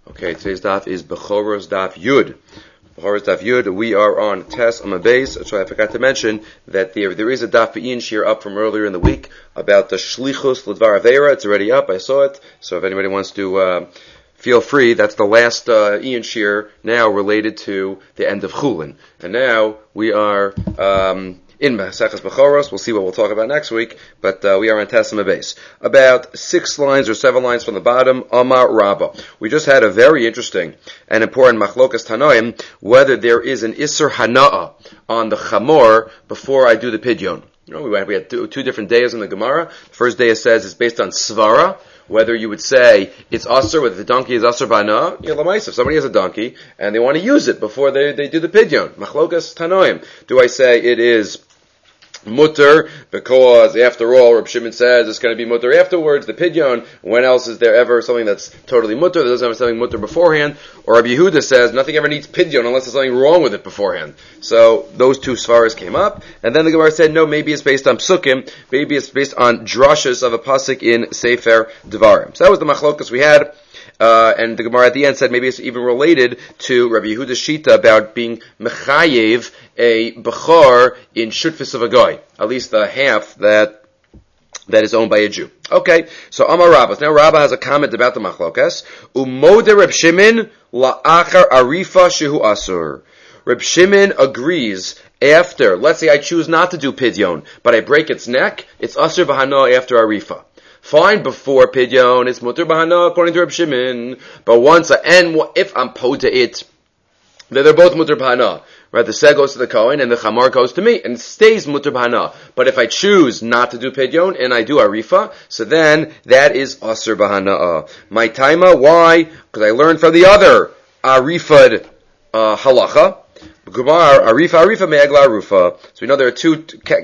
Okay, today's daf is Bechoros Daf Yud. Bechoros Daf Yud. We are on Tes on the base. So I forgot to mention that there is a daf be'in shir up from earlier in the week about the Shlichus L'Dvar Aveira. It's already up. I saw it. So if anybody wants to feel free, that's the last Ian shir now related to the end of Chulin. And now we are in Maseches Bechoros. We'll see what we'll talk about next week, but we are on Tesima base. About 6 lines or 7 lines from the bottom, Amar Rabba. We just had a very interesting and important Machlokas Tanoim, whether there is an Isser Hana'a on the Chamor before I do the Pidyon. You know, we had two different days in the Gemara. The first day it says it's based on Svara, whether you would say it's Asr, whether the donkey is Asr Bana. If somebody has a donkey and they want to use it before they do the Pidyon. Machlokas Tanoim. Do I say it is mutter, because after all, Reb Shimon says it's going to be mutter afterwards, the pidyon. When else is there ever something that's totally mutter, that doesn't have something mutter beforehand? Or Rabbi Yehuda says nothing ever needs pidyon unless there's something wrong with it beforehand. So those two svaras came up, and then the Gemara said, no, maybe it's based on psukim, maybe it's based on drashas of a pasuk in Sefer Devarim. So that was the machlokas we had. And the Gemara at the end said maybe it's even related to Rabbi Yehuda's shita about being mechayev a bechor in shutfis of a goy, at least the half that is owned by a Jew. Okay, so Amar Rabbah. Now Rabbah has a comment about the machlokas. Umode Reb Shimon la'achar arifa shehu asur. Reb Shimon agrees after, let's say I choose not to do pidyon, but I break its neck, it's asur b'hana after arifa. Fine, before Pidyon, it's Mutter Bahana, according to Reb Shimon. But once, if I'm Poda it, then they're both Mutter Bahana. Right, the Seg goes to the Kohen, and the Chamar goes to me, and it stays Mutter Bahana. But if I choose not to do Pidyon, and I do Arifa, so then, that is Asr Bahana. My taima, why? Because I learned from the other Arifad halacha. Gumar, Arifa, Me'egla Arufa. So we know there are two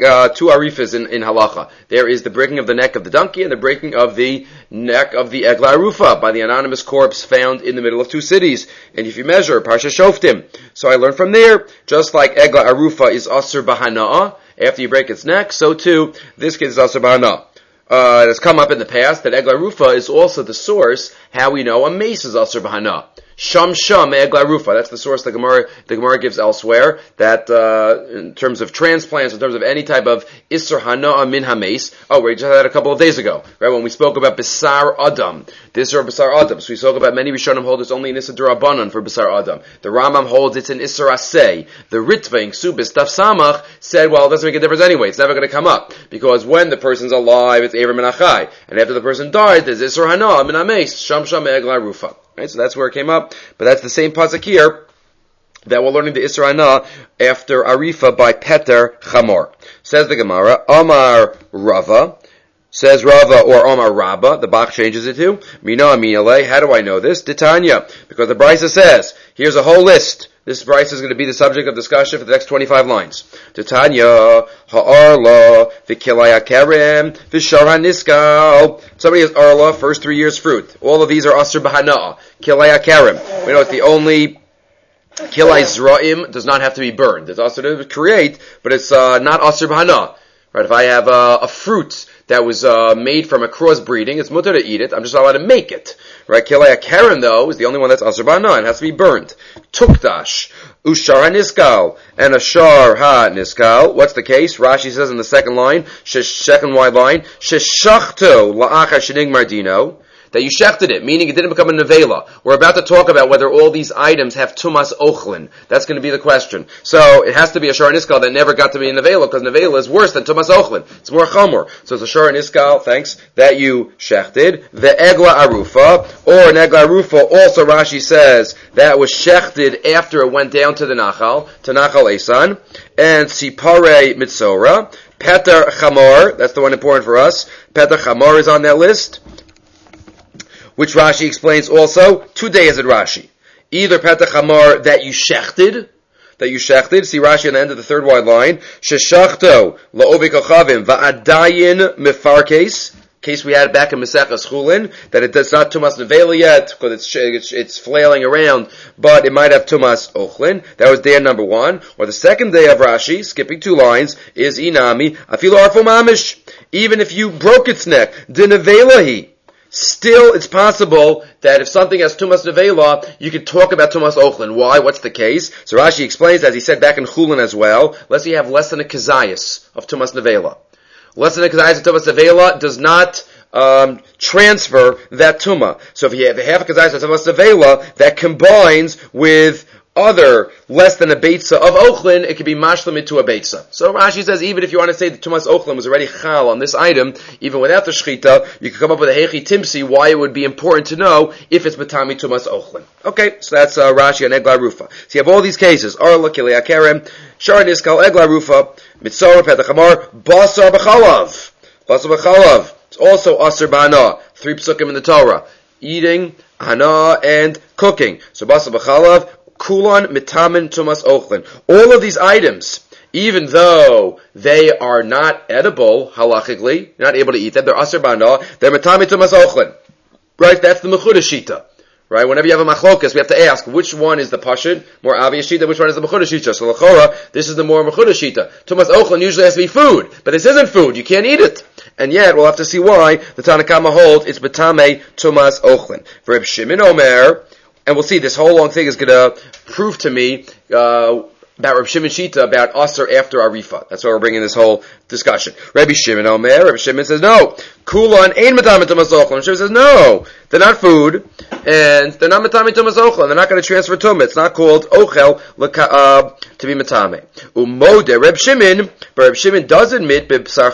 Arifas in halacha. There is the breaking of the neck of the donkey and the breaking of the neck of the Egla Arufa by the anonymous corpse found in the middle of 2 cities. And if you measure, Parsha Shoftim. So I learned from there, just like Egla Arufa is Asr Bahana'a, after you break its neck, so too, this kid is Asr Bahana'a. It has come up in the past that Egla Arufa is also the source how we know a mace is Asr Bahana'a. Sham Egla Rufa. That's the source the Gemara gives elsewhere, that in terms of transplants, in terms of any type of Isser Hana'a min Hames. Oh, we just had that a couple of days ago, right? When we spoke about Bisar Adam. This or Bisar Adam. So we spoke about many Rishonim hold it's only an Isser Durabanan for Bisar Adam. The Rambam holds it's an Isser Aseh. The Ritva in Ksubis Daf Samach said, well, it doesn't make a difference anyway. It's never going to come up. Because when the person's alive, it's Ever Menachai. And after the person died, there's Isser Hana'a min Hames. Sham Egla Rufa. Right, so that's where it came up, but that's the same pasuk here that we're learning the Isra Hana after Arifa by Peter Chamor. Says the Gemara, Amar Rava, says Rava or Amar Rabba, the Bach changes it to Mina Aminale. How do I know this? Titania, because the Brisa says, here's a whole list. This Brisa is going to be the subject of discussion for the next 25 lines. Titania, Ha'arla, V'kilaya Kerem, V'shara Niskal. Somebody has Arla, first 3 years fruit. All of these are Asr Bahana'a. Kilaya Kerem. We know it's the only Kilay Zra'im does not have to be burned. It's Asr to create, but it's not Asr Bahana'a. Right, if I have a fruit that was made from a crossbreeding, it's mutter to eat it. I'm just not allowed to make it. Right, Kilaya Karen though is the only one that's Asr Ba'ana and has to be burned. Tukdash, Ushar HaNiskal, and Ashar HaNiskal. What's the case? Rashi says in the second line, second wide line, Sheshachto La'achar Shenig Mardino, that you shechted it, meaning it didn't become a nevela. We're about to talk about whether all these items have tumas ochlin. That's going to be the question. So it has to be a shar niskal that never got to be a nevela, because nevela is worse than tumas ochlin. It's more chamor. So it's a shar niskal, thanks, that you shechted. The egla arufa, or an egla arufa, also Rashi says that was shechted after it went down to Nachal Esan, and sipare mitzora, peter chamor, that's the one important for us. Peter chamor is on that list, which Rashi explains also. 2 days at Rashi. Either Petach Hamar that you shechted, see Rashi on the end of the third wide line, Sheshachto la'ovik ochavim va'adayin mefarkes, case we had back in Maseches Chulin, that it does not tumas nevela yet, because it's flailing around, but it might have tumas ochlin. That was day number 1. Or the second day of Rashi, skipping 2 lines, is inami, afilu arfu mamish, even if you broke its neck, de nevela hi. still it's possible that if something has Tumas Nevela, you could talk about Tumas Ochlin. Why? What's the case? So Rashi explains, as he said back in Chulin as well, let's say you have less than a Kazayas of Tumas Nevela. Less than a Kazayas of Tumas Nevela does not transfer that Tuma. So if you have half a Kazayas of Tumas Nevela, that combines with other less than a beitza of Ochlin, it could be mashlamid to a beitza. So Rashi says, even if you want to say that Tumas Ochlin was already chal on this item, even without the shchita, you can come up with a hechi timsi, why it would be important to know if it's matami Tumas Ochlin. Okay, so that's Rashi on Egla Rufa. So you have all these cases, Arla Kilei Akerem, Shar Niskal Egla Rufa, Mitzor Petachamar, Basar B'chalav. Basar B'chalav. It's also Asar B'hana, 3 psukim in the Torah. Eating, hana, and cooking. So Basar B'chalav, Kulan, Mitamin, Tumas, Ochlin. All of these items, even though they are not edible, halachically, you're not able to eat them, they're Asar B'hana, they're Mitamin, Tumas, Ochlin. Right? That's the Mechuda Shita. Right? Whenever you have a machlokas, we have to ask, which one is the pashid, more obvious shita, which one is the mechuda shita? So l'chora, this is the more mechuda shita. Tumas Ochlin usually has to be food, but this isn't food, you can't eat it. And yet, we'll have to see why the Tanna Kama holds it's betame Tumas Ochlin. For Reb Shimon Omer, and we'll see, this whole long thing is going to prove to me about Reb Shimon Shita, about Aser after Arifa. That's why we're bringing this whole discussion. Rabbi Shimon Omer, Rabbi Shimon says no. Kulan ain't matamin tumas ochlin. Rabbi Shimon says no. They're not food, and they're not matamin tumas ochlin. They're not going to transfer tumah. It's not called ochel to be matame. Umode Rabbi Shimon, but Rabbi Shimon does admit bebasar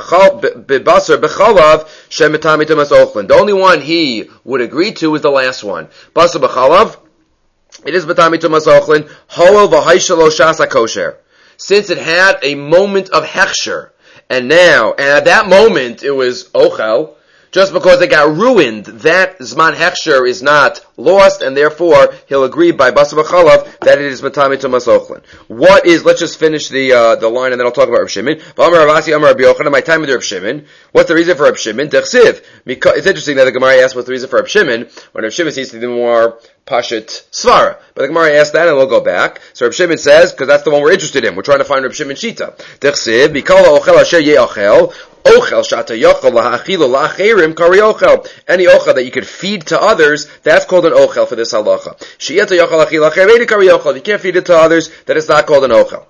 bechalav shem matamin tumas ochlin. The only one he would agree to is the last one. Basar bechalav. It is Batami Tumas Ochlin, Hoel v'Haishalo Shasa Kosher. Since it had a moment of Hechsher, and at that moment it was Ochel, just because it got ruined, that Zman Hechsher is not lost, and therefore he'll agree by Basar B'chalav that it is Matami Tumas Ochlin. Let's just finish the line and then I'll talk about Reb Shimon. V'amar Ravasi, Amar Rabbi Yochanan, my time with Reb Shimon. What's the reason for Reb Shimon? Dechsiv. It's interesting that the Gemara asked what's the reason for Reb Shimon, when Reb Shimon seems to be more Pashit Svara. But the Gemara asked that and we'll go back. So Reb Shimon says, because that's the one we're interested in, we're trying to find Reb Shimon Shita. Dechsiv, Mikala Ochel Asher Ye Ochel, Ochel Shata Yochel Lahachilo Lacherim Kari Ochel. Any Ochel that you could feed to others, that's called an Ochel for this halacha. Shiyata Yochel Achil Lacherim Kari Ochel. You can't feed it to others, that is not called an Ochel.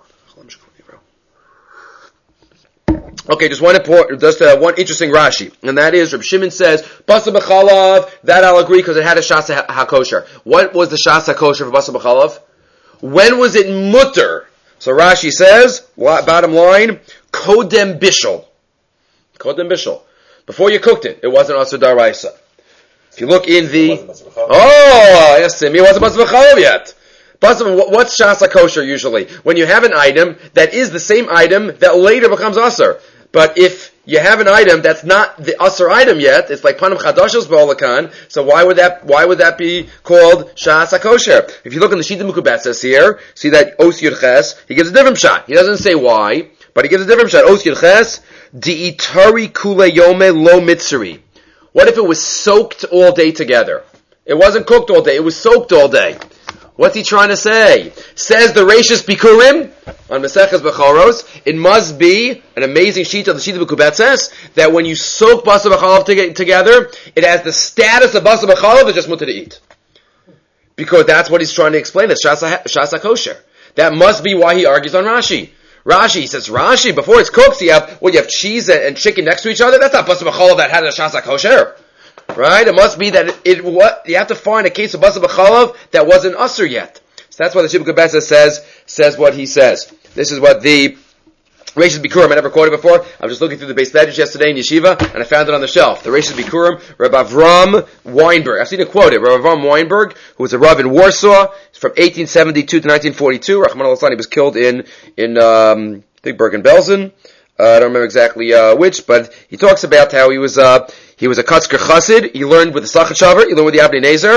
Okay, just one interesting Rashi, and that is Reb Shimon says Basar B'chalav. That I'll agree because it had a Shasa HaKosher. What was the Shasa HaKosher for Basar B'chalav? When was it mutter? So Rashi says, bottom line, Kodem Bishul. Kodem Bishul. Before you cooked it, it wasn't Asur Daraisa. If you look in the it wasn't Basar B'chalav yet. What's Shasa Kosher usually? When you have an item that is the same item that later becomes Asur. But if you have an item that's not the Asur item yet, it's like Panam Chadashos Ba'olakan, so why would that be called Shasa Kosher? If you look in the Shita Mukubetzes here, see that Os Yud Ches, he gives a different shot. He doesn't say why, but he gives a different shot. Os Yud Ches, Di'itari Kule Yome Lo Mitzri. What if it was soaked all day together? It wasn't cooked all day, it was soaked all day. What's he trying to say? Says the Reishis Bikurim on Maseches Bechoros, it must be an amazing sheet of the sheet of Bekubetzes that when you soak Basar B'chalav together, it has the status of Basar B'chalav that's just mutter to eat. Because that's what he's trying to explain. It's Shasa Kosher. That must be why he argues on Rashi. He says, before it's cooked, you have cheese and chicken next to each other. That's not Basar B'chalav that has a Shasa Kosher. Right? It must be that you have to find a case of Basar B'chalav that wasn't Asur yet. So that's why the Shibud Kabesa says what he says. This is what the Reishis Bikurim, I never quoted before. I was just looking through the Beis Medrash yesterday in Yeshiva, and I found it on the shelf. The Reishis Bikurim, Rabbi Avram Weinberg. I've seen it quoted. Rabbi Avram Weinberg, who was a Rav in Warsaw, from 1872 to 1942. Rahman al-Aslan, he was killed in I think Bergen-Belsen. I don't remember exactly which, but he talks about how he was a Katzker Chassid. He learned with the Sachat Shavar, he learned with the Abnei Nezer,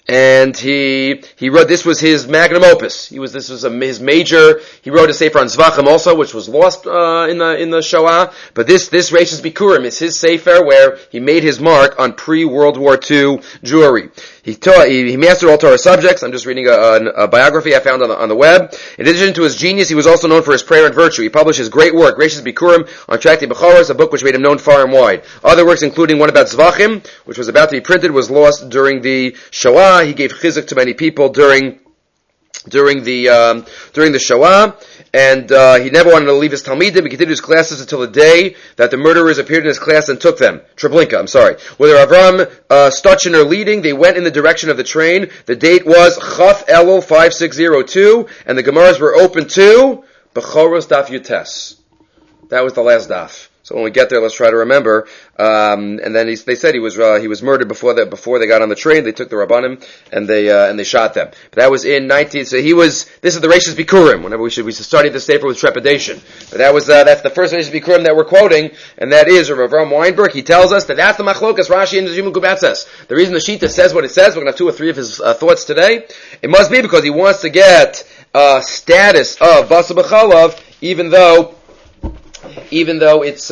and he wrote, this was his magnum opus. His major, he wrote a sefer on Zvachim also, which was lost, in the Shoah, but this Reishis Bikurim is his sefer where he made his mark on pre-World War II Jewry. He mastered all Torah subjects. I'm just reading a biography I found on the web. In addition to his genius, he was also known for his prayer and virtue. He published his great work, Reishis Bikurim, on Tractate Bechoros, a book which made him known far and wide. Other works, including one about Zvachim, which was about to be printed, was lost during the Shoah. He gave chizuk to many people during the Shoah, and he never wanted to leave his Talmidim. He continued his classes until the day that the murderers appeared in his class and took them. Treblinka, I'm sorry. With Avram Stotchiner leading, they went in the direction of the train. The date was Chaf Elul 5602, and the Gemaras were open to Bechoros Daf Yutes. That was the last daf. So when we get there, let's try to remember. And then they said he was murdered before they got on the train. They took the Rabbanim and they shot them. But that was in 19. So this is the Reishis Bikurim. Whenever we should study this paper with trepidation. But that's the first Reishis Bikurim that we're quoting, and that is Rav Avram Weinberg. He tells us that's the Machlokas Rashi and the Zimul Gubatzes. The reason the Shita says what it says, we're going to have 2 or 3 of his thoughts today. It must be because he wants to get status of Basa B'chalav, even though it's,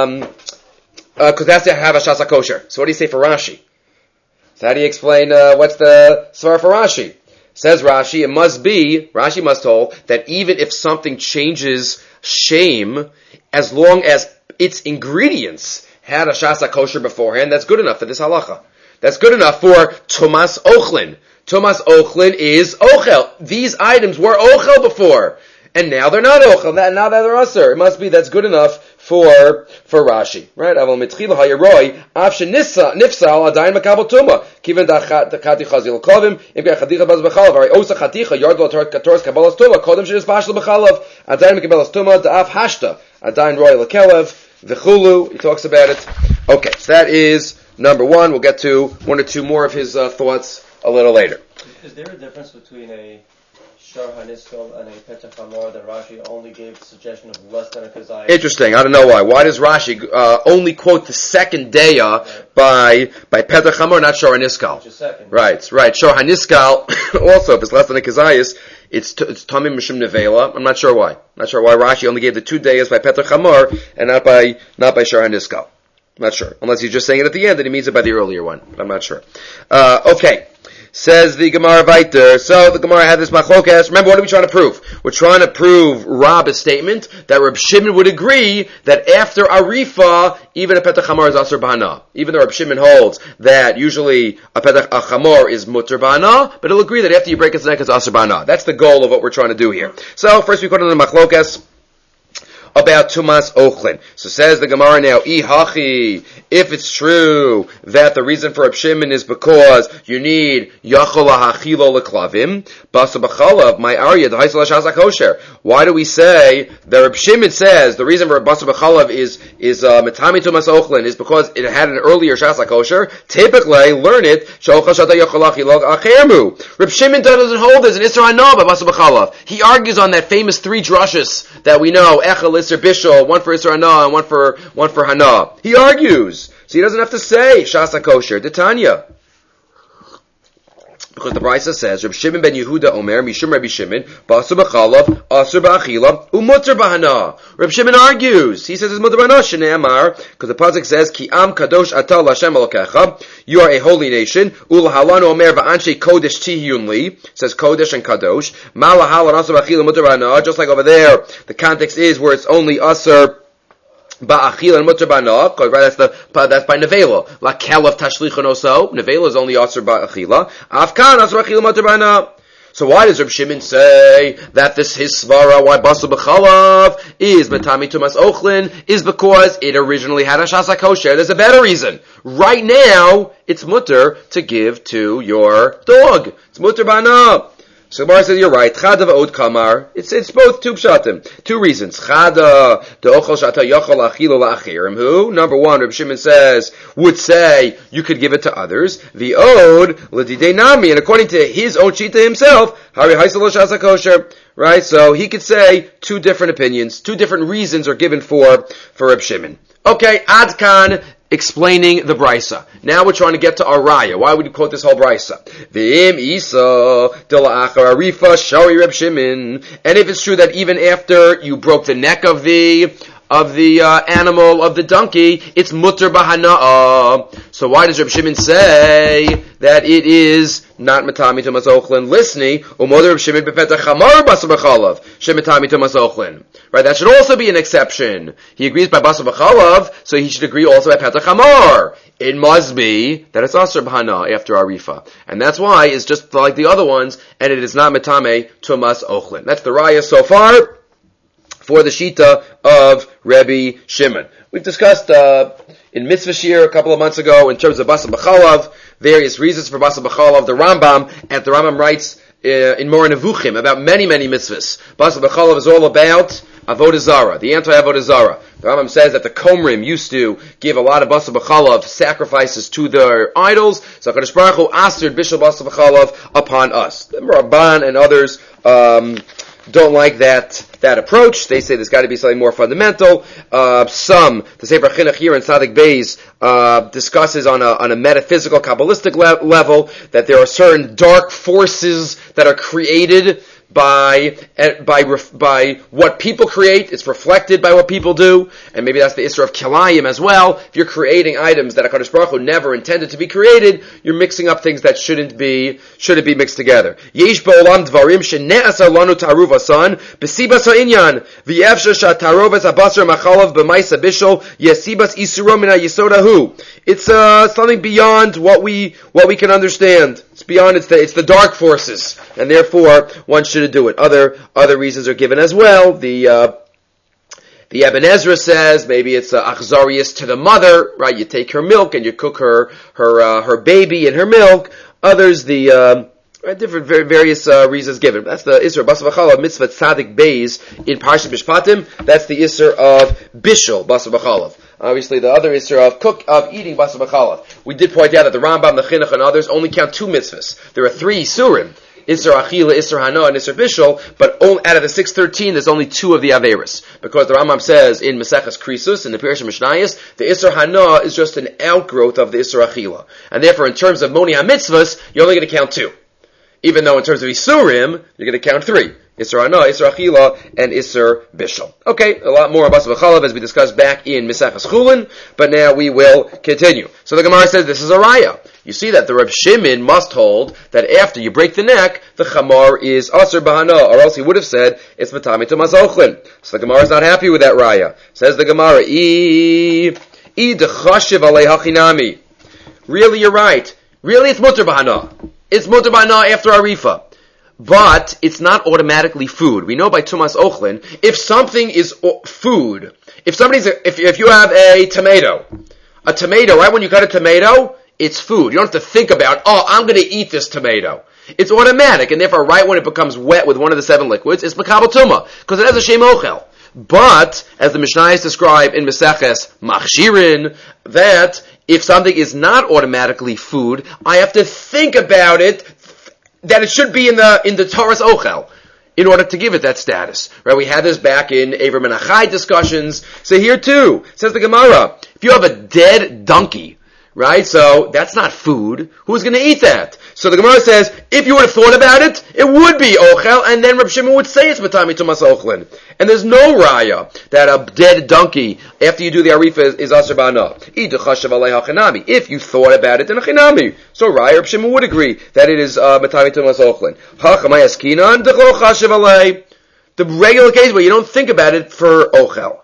cause that's to have a shasa kosher. So what do you say for Rashi? So how do you explain, what's the svar for Rashi? Says Rashi, Rashi must hold that even if something changes shame, as long as its ingredients had a shasa kosher beforehand, that's good enough for this halacha. That's good enough for Tumas Ochlin. Tumas Ochlin is Ochel. These items were Ochel before. And now they're not ochel. Now that they're aser, it must be that's good enough for Rashi, right? Aval mitchila hayiroi afshe nifsal adayin makabel tuma kiven dachati chazil kovim imke chadicha baz b'chalav ari osa chaticha yard lo toras kabalas tuma kodem shenis bashel b'chalav adayin mekabelas tuma da'af hashta adayin roy lekelev v'chulu. He talks about it. Okay, so that is number 1. We'll get to 1 or 2 more of his thoughts a little later. Is there a difference between a Shor HaNiskal and a Petach Hamor that Rashi only gave the suggestion of less than a Kazayah? Interesting. I don't know why. Why does Rashi only quote the second Deya by Petach Hamor, not Shor HaNiskal? Just second. Right. Shor HaNiskal, also, if it's less than a Kazayas, it's Tamim Mishum Nevela. I'm not sure why. Not sure why Rashi only gave the 2 Deyas by Petach Hamor and not by Shor HaNiskal. Not sure. Unless he's just saying it at the end and he means it by the earlier one. I'm not sure. Okay. Says the Gemara Vayter. So the Gemara had this machlokas. Remember, what are we trying to prove? We're trying to prove Rabba's statement that Reb Shimon would agree that after Arifa, even a Petach Hamor is Asur B'Hana. Even though Reb Shimon holds that usually a Hamor is Mutter B'Hana, but he'll agree that after you break its neck, it's Asur B'Hana. That's the goal of what we're trying to do here. So first we go to the machlokas about Tumas Ochlin. So says the Gemara now, Ihachi, if it's true that the reason for Reb Shimon is because you need Yachol HaChilo Leklavim, Basa B'chalav, my Arya, the Haisel HaShasa Kosher. Why do we say that Reb Shimon says the reason for Basa B'chalav is Metami Tumas Ochlin is because it had an earlier Shasa Kosher? Typically, learn it, Shochel Shata Yachol HaChilo Achermu. Reb Shimon doesn't hold this in Isra Hanah by Basa B'chalav. He argues on that famous 3 drushes that we know, Echel, Isser Bishol, one for Isra Hanah and one for Hanah. He argues. So he doesn't have to say Shasa Kosher, Titania. Because the Brisa says, Reb Shimon ben Yehuda Omer, Mishum Rabbi Shimon, Ba'asur b'chalav, Asur b'achila, Umutter b'hana. Reb Shimon argues. He says it's Mutter b'hana, Shnei Amar, because the pasuk says, Ki am kadosh ata l'Hashem Elokecha, you are a holy nation, Ulahalanu Omer v'anshe kodesh tihiyun li, says kodesh and kadosh, Malahal and Asur b'achila, Mutter b'hana, just like over there, the context is where it's only Asur Ba'achil and mutter ba'na, that's by nevela. La kelav tashlichon oso. Nevela is only asur ba'achila. Afkan asur ba'achila mutter ba'na. So why does Reb Shimon say that his svara, why Basa B'chalav is Matami Tumas Ochlin, is because it originally had a Shasa Kosher? There's a better reason. Right now, it's mutter to give to your dog. It's mutter ba'na. So Gemara says you're right. Chada v'od kamar. It's both 2 pshatim. 2 reasons. Chada de'ochel shata yachol achilo la'achirim. Who? Number 1, Reb Shimon would say you could give it to others. V'od l'didei nami, and according to his own shita himself, hari haisel shasa kosher. Right? So he could say 2 different opinions, 2 different reasons are given for Reb Shimon. Okay, Adkan, explaining the brisa. Now we're trying to get to our raya. Why would you quote this whole brisa? V'im isa de la'achar arifa shari Reb Shimon. And if it's true that even after you broke the neck of the animal, of the donkey, it's mutter b'hana'ah. So why does Reb Shimon say that it is not matami to masochlin? Listening, u'moder Reb Shimon b'petach chamar basar b'chalav shematami to masochlin. Right, that should also be an exception. He agrees by basar b'chalav, so he should agree also by petach chamar. It must be that it's asr b'hana after arifa, and that's why it's just like the other ones, and it is not matame to masochlin. That's the raya so far for the shita of Rebbe Shimon. We've discussed in Mitzvah Shir a couple of months ago in terms of Basar B'chalav, various reasons for Basar B'chalav. The Rambam writes in Moreh Nevuchim about many mitzvahs. Basar B'chalav is all about Avodah Zarah, the anti-Avodah Zarah. The Rambam says that the Komrim used to give a lot of Basar B'chalav sacrifices to their idols. So HaKadosh Baruch Hu asked Bishul Basar B'chalav upon us. The Ramban and others don't like that approach. They say there's got to be something more fundamental. The Sefer Chinuch here in Tzadik Beis discusses on a metaphysical, Kabbalistic level that there are certain dark forces that are created by what people create. It's reflected by what people do, and maybe that's the Isra of Kilayim as well. If you're creating items that HaKadosh Baruch Hu never intended to be created, you're mixing up things that shouldn't be mixed together. Yesh ba'olam dvarim shene'asar lanu ta'aruv asan b'sibas ha'inyan v'yefsher sha'tarovas ha'basar machalav b'maisa bishol yesibas isuro min ha'yisodahu. It's something beyond what we can understand. It's beyond, it's the dark forces, and therefore one shouldn't do it. Other reasons are given as well. The Ibn Ezra says maybe it's achzarius to the mother, right? You take her milk and you cook her baby in her milk. Others, different various reasons given. That's the Isser Basar B'chalav Mitzvah Tzadik Beis in Parshat Mishpatim. That's the Isser of Bishul Basar B'chalav. Obviously, the other Isser of eating Basar B'chalav. We did point out that the Rambam, the Chinuch, and others only count 2 mitzvahs. There are 3 Isurim. Isser Achila, Isser Hana, and Isser Bishul, but out of the 613, there's only 2 of the Averis. Because the Rambam says in Maseches Krisus, in the Pirush Mishnayos, the Isser Hana is just an outgrowth of the Isser Achila. And therefore, in terms of Moni HaMitzvahs, you're only going to count 2. Even though in terms of Isurim, you're going to count 3. Isser Hana, Isser Achila, and Isser Bishul. Okay, a lot more about Basar B'chalav as we discussed back in Maseches Chulin, but now we will continue. So the Gemara says this is a raya. You see that the Reb Shimon must hold that after you break the neck, the chamar is asr b'hana, or else he would have said it's matami to masochlin. So the Gemara is not happy with that raya. Says the Gemara, dechashiv alei hachinami. Really, you're right. Really, it's mutter b'hana. It's mutter b'hana after arifa. But it's not automatically food. We know by Tumas Ochlin, if something is food, if you have a tomato, right when you cut a tomato, it's food. You don't have to think about, I'm going to eat this tomato. It's automatic, and therefore right when it becomes wet with one of the 7 liquids, it's Makabel Tumah, because it has a Shem Ochel. But, as the Mishnayos describe in Meseches Machshirin, that if something is not automatically food, I have to think about it, that it should be in the Torah's Ochel, in order to give it that status. Right? We had this back in Avram and Achai discussions. So here too, says the Gemara, if you have a dead donkey, right, so that's not food, who's going to eat that? So the Gemara says, if you would have thought about it, it would be Ochel, and then Reb Shimon would say it's Matami Tumas Ochlin. And there's no raya that a dead donkey, after you do the Arifa, is Asr B'hana. If you thought about it, then a Chinami. So raya, Reb Shimon would agree that it is Matami Tumas Ochlin. The regular case where you don't think about it for Ochel.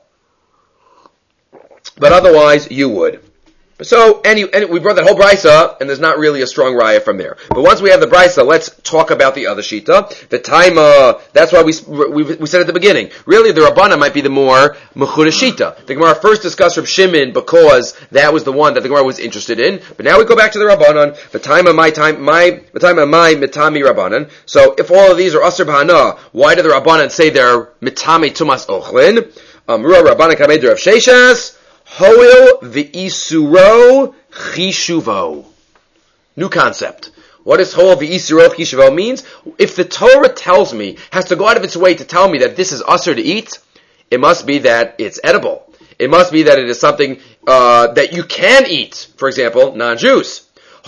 But otherwise, you would. So, and we brought that whole brisa, and there's not really a strong raya from there. But once we have the brisa, let's talk about the other shita. The taima, that's why we said at the beginning. Really, the Rabbana might be the more mechuda shita. The Gemara first discussed Reb Shimon because that was the one that the Gemara was interested in. But now we go back to the Rabbanan. The taima, my mitami Rabbanan. So, if all of these are asr b'hana, why do the Rabbanan say they're mitami tumas ochlin? Amrua Rabbanan kamei Rav Sheshas. Hoil v'isuro chishuvo. New concept. What does hoil v'isuro chishuvo means? If the Torah has to go out of its way to tell me that this is usher to eat, it must be that it's edible. It must be that it is something that you can eat. For example, non-Jews.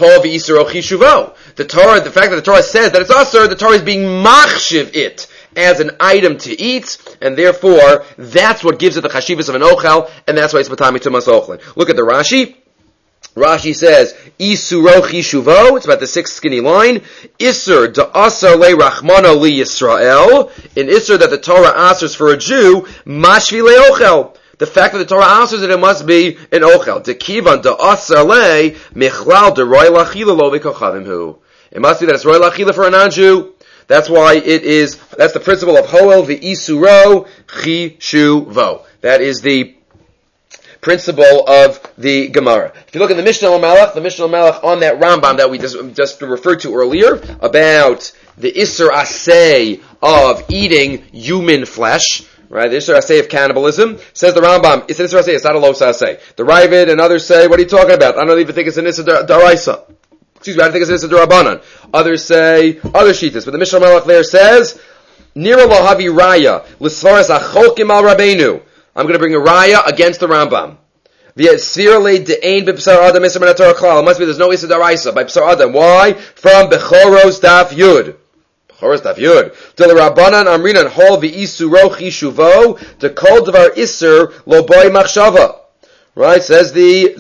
The Torah, the fact that the Torah says that it's asur, the Torah is being machshiv it as an item to eat, and therefore that's what gives it the chashivas of an ochel, and that's why it's matami tumas ochlin. Look at the Rashi. Rashi says, Isuro chishuvo, it's about the sixth skinny line, Isur da'asar le rachmana li Yisrael, in Isur that the Torah asers for a Jew, mashvi le'ochel. The fact that the Torah answers that it must be an ochel. Dekivan da'asar le michlal de'roy lachila lo v'kochavim hu. It must be that it's roy lachila for a non-Jew. That's why that's the principle of hoel v'isuro chishuvo. That is the principle of the Gemara. If you look in the Mishnah Malach on that Rambam that we just referred to earlier about the Isser Asay of eating human flesh, right? The Isser Asay of cannibalism, says the Rambam, it's an Isser Asay, it's not a Los Asay. The Ravid and others say, what are you talking about? I don't even think it's an Isser Daraisa. Excuse me, I don't think it's an Isser Darabanan. Others say, other Shitas, but the Mishnah Malach there says, Nira Lohavi Raya, L'svaras Achokim al Rabbeinu. I'm going to bring a raya against the Rambam. It must be there's no Issa Daraisa by B'sar Adam. Why? From Bechoros Daf Yud. Bechoros Daf Yud. Del Rabbanan Amrinan Hol V'Isuro Chishuvo to Kol Dvar Isser Lo Boy Machshava. Right? Says the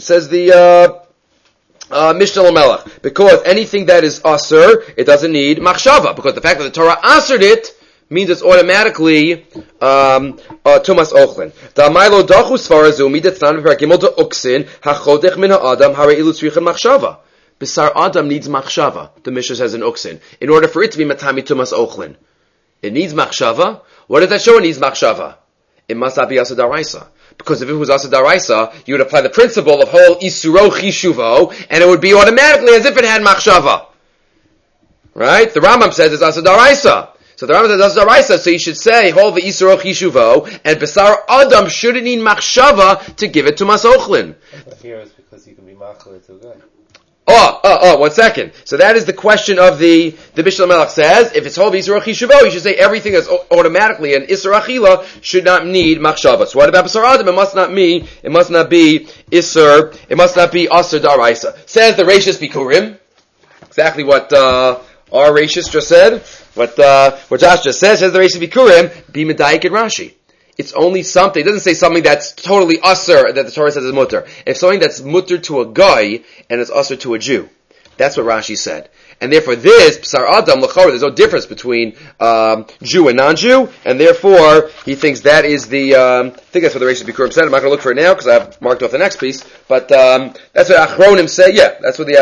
Mishnah Lamelech. Because anything that is Asur, it doesn't need Machshava. Because the fact that the Torah Asured it means it's automatically tumas ochlin. Da'maylo dachu svarazu midatznan v'perkimol da'uksin hachodech min ha'adam hareilu tzrichan machshava. B'sar adam needs machshava. The Mishnah says in uksin, in order for it to be matami tumas ochlin. It needs machshava. What does that show? It needs machshava. It must not be asa daraisa. Because if it was asa daraisa, you would apply the principle of whole isuro chishuvo, and it would be automatically as if it had machshava. Right? The Rambam says it's asa daraisa. So the Rambam says that's daraisa, so you should say hol v'isuro chishuvo, and besar adam shouldn't need machshava to give it to masochlin. The fear is because you can be machal to a guy. 1 second. So that is the question of the Mishnah Melech says, if it's hol v'isuro chishuvo, you should say everything that's automatically an isur achila should not need machshava. So what about besar adam? It must not be isur, it must not be asur daraisa. Says the Reishis Bikurim, exactly what our Reishis just said. What Josh just says the Reishis Bikurim, be medayik in Rashi. It's only something, it doesn't say something that's totally usher that the Torah says is mutter. If something that's mutter to a guy and it's usher to a Jew. That's what Rashi said. And therefore this, Psar Adam, L'chor, there's no difference between Jew and non-Jew, and therefore he thinks that is the, I think that's what the Reishis Bikurim said. I'm not going to look for it now because I've marked off the next piece, but that's what Achronim say, yeah, that's what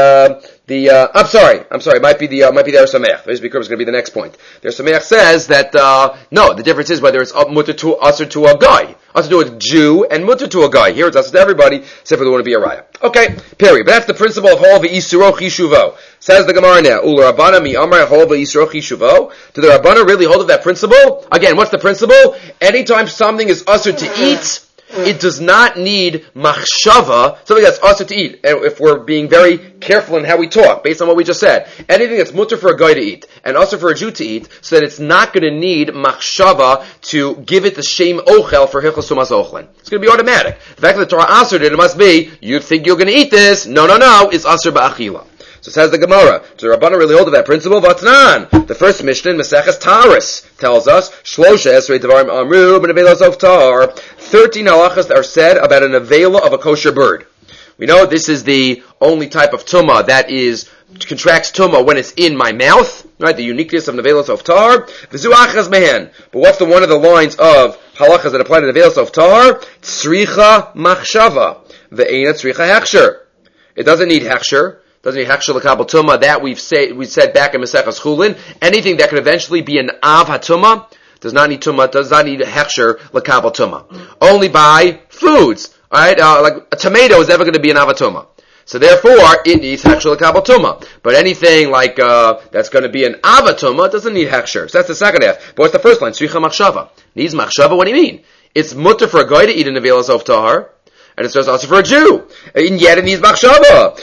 I'm sorry, it might be the Ar Sameach. Reishis Bikurim is going to be the next point. The Ar Sameach says that, no, the difference is whether it's mutter to usher to a guy. Usher to a Jew and mutter to a guy. Here it's usher to everybody, except for the one to be a raya. Okay, period. But that's the principle of hol v'isuro chishuvo. Says the Gemara now, Ul Rabbana mi amar hol v'isuro chishuvo. Do the Rabbana really hold of that principle? Again, what's the principle? Anytime something is usher to eat, it does not need machshava, something that's usher to eat. And if we're being very careful in how we talk, based on what we just said, anything that's mutter for a guy to eat, and usher for a Jew to eat, so that it's not going to need machshava to give it the shem ochel for hichos tumas ochlin. It's going to be automatic. The fact that the Torah answered it must be, you think you're going to eat this, no, it's usher ba'achila. So says the Gemara, do the Rabbana really hold of that principle? Vatnan. The first Mishnah in Maseches Taurus tells us, Shlosha Esrei Devarim Amru B'Nevelos of Tar. 13 halachas are said about an avela of a kosher bird. We know this is the only type of tumah that contracts tumah when it's in my mouth, right? The uniqueness of Nevelos of Tar. V'zu achas mehen. But what's one of the lines of halachas that apply to Nevelos of Tar? Tzricha machshava. Ve'ena tzricha hechsher. It doesn't need hechsher. Doesn't need hechsher l'kabel tumah. That we said back in Maseches Chulin. Anything that could eventually be an av hatumah does not need tumah, does not need hechsher l'kabel tumah. Only by foods. Alright, like a tomato is never going to be an av hatumah. So therefore, it needs hechsher l'kabel tumah. But anything like, that's going to be an av hatumah doesn't need hechsher. So that's the second half. But what's the first line? Tzricha machshava. Needs machshava? What do you mean? It's mutter for a guy to eat an avelos of tahar. And it's just also for a Jew. And yet it needs machshava.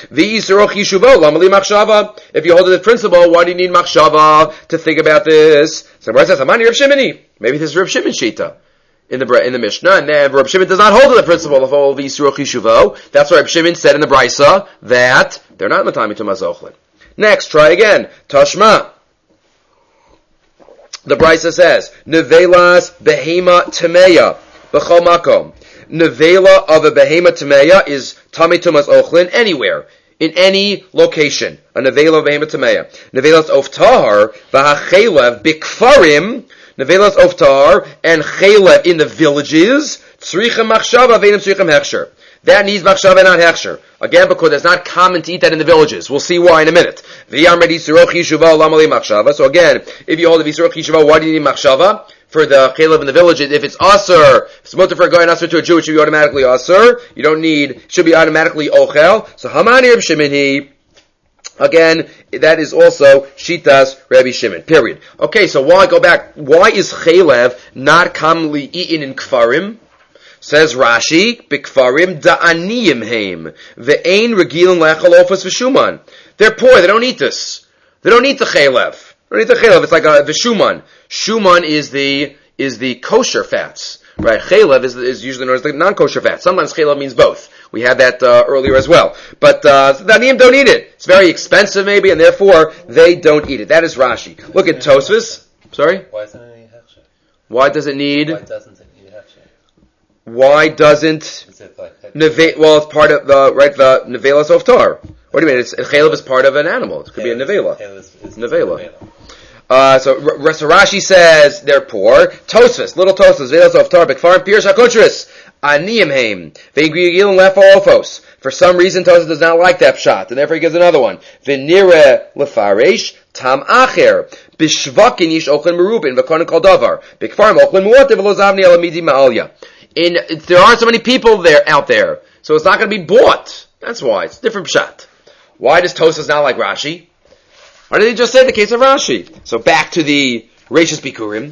If you hold to the principle, why do you need machshava to think about this? So Gemara says, Amani Rav Shimoni. Maybe this is Rav Shimon Shita. in the Mishnah, and then Reb Shimon does not hold to the principle of all Yisro Chishuvo. That's why Reb Shimon said in the Brisa that they're not Matami Tumas Ochlin. Next, try again. Tashma. The Brisa says, Nevelas Behema Tameya B'chol Makom. Nevela of a Behema Tameya is Tami Tumas Ochlin anywhere, in any location. A Nevela of Behema Tameya. Nevelas of Tahar V'hachelev Bikfarim. Nevelas of Tahar and Chelev in the villages. Tzrichem Machshava V'enim Tzrichem Hechsher. That needs machshava, not hechsher. Again, because it's not common to eat that in the villages. We'll see why in a minute. So again, if you hold the Yisroch Yeshuva, why do you need machshava? For the chelev in the villages, if it's aser, if it's mutter for a guy and aser to a Jew, it should be automatically aser. You don't need, should be automatically ochel. So Hamani Reb Shimon he, again, that is also Shitas Rabbi Shimon. Period. Okay, so why go back? Why is chelev not commonly eaten in kfarim? Says Rashi, Bikfarim da'aniyim heim, ve'ein regilin lechal ofas v'shuman. They're poor, they don't eat this. They don't eat the chelev. They don't eat the chelev, it's like the shuman. Shuman is the kosher fats. Right? Chelev is usually known as the non-kosher fats. Sometimes chelev means both. We had that earlier as well. But the aniyim don't eat it. It's very expensive maybe, and therefore they don't eat it. That is Rashi. Look at Tosfos. Sorry? Why doesn't it need hechsher? Why doesn't it need? Why doesn't it need hechsher? Why doesn't Is it like well, it's part of the nevela softar. What do you mean? It's chelev is part of an animal. It could be a nevela. Nevela. So Rashi says they're poor. Tosfos, little Tosfos, nevela softar, bekfarim pirush hakotris, aniyim heim, ve'gigilin lefaofos. For some reason, Tosfos does not like that pshat, and therefore he gives another one. V'nire lefaresh tam acher b'shvakin yish ochlin merubin v'konin kol davar bekfarim ochlin muotev v'lo zavni elamidi ma'alya. There aren't so many people out there, so it's not going to be bought. That's why. It's a different pshat. Why does Tosfos not like Rashi? Why did he just say the case of Rashi? So back to the Reishis Bikurim.